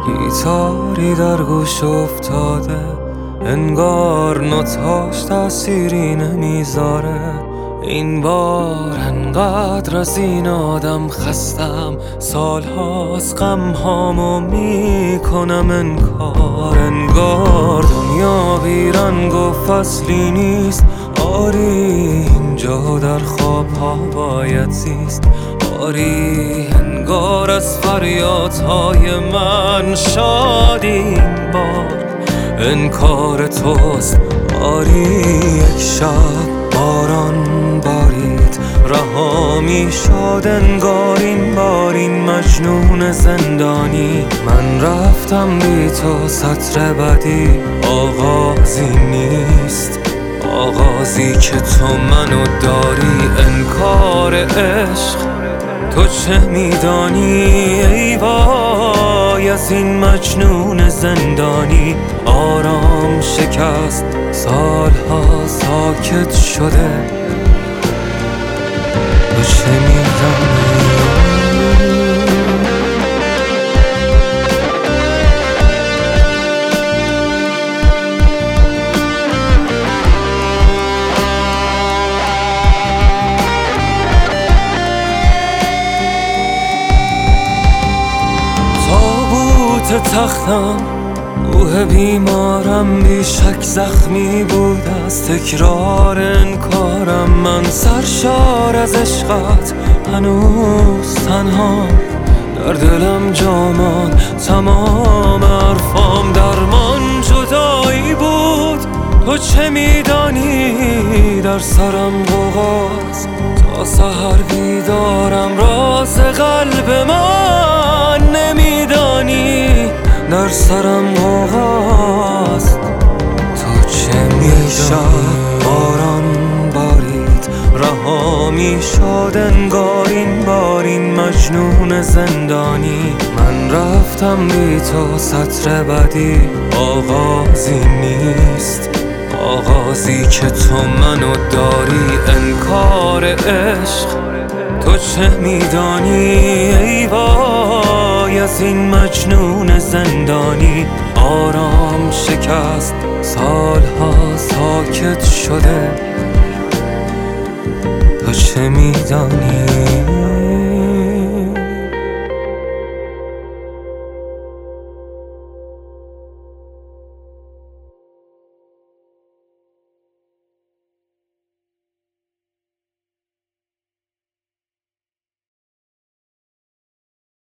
گیتاری در گوش افتاده، انگار نوتاش تأثیری نمیذاره. این بار انقدر از این آدم خستم، سالهاست غمهامو میکنم انکار. انگار دنیا بیرنگ و فصلی نیست، آری اینجا در خوابها باید زیست. آری انگار از فریادهای من شادی این بار انکار توست. آری یک شب باران بارید، رها می شد انگار این بار این مجنون زندانی. من رفتم بی تو سطر بدی آغازی نیست، آغازی که تو منو داری. انکار عشق تو چه میدانی؟ ای وای از این مجنون زندانی. آرام شکست، سالها ساکت شده، تو چه میدانی؟ تختم روح بیمارم بیشک زخمی بود از تکرار انکارم. من سرشار از عشقت هنوز تنها، در دلم جامان تمام حرفام درمان جدایی بود. تو چه میدانی؟ در سرم غوغاست تا سحر بیدارم، راز قلب من نمیدانی. در سرم غوغاست تو چه میدانی؟ باران بارید، رها میشد انگار این بار این مجنون زندانی. من رفتم بی تو سطر بدی آغازی نیست، آغازی که تو منو داری. انکار عشق تو چه میدانی؟ ای وای از این مجنون زندانی. آرام شکست، سالها ساکت شده، تو چه میدانی؟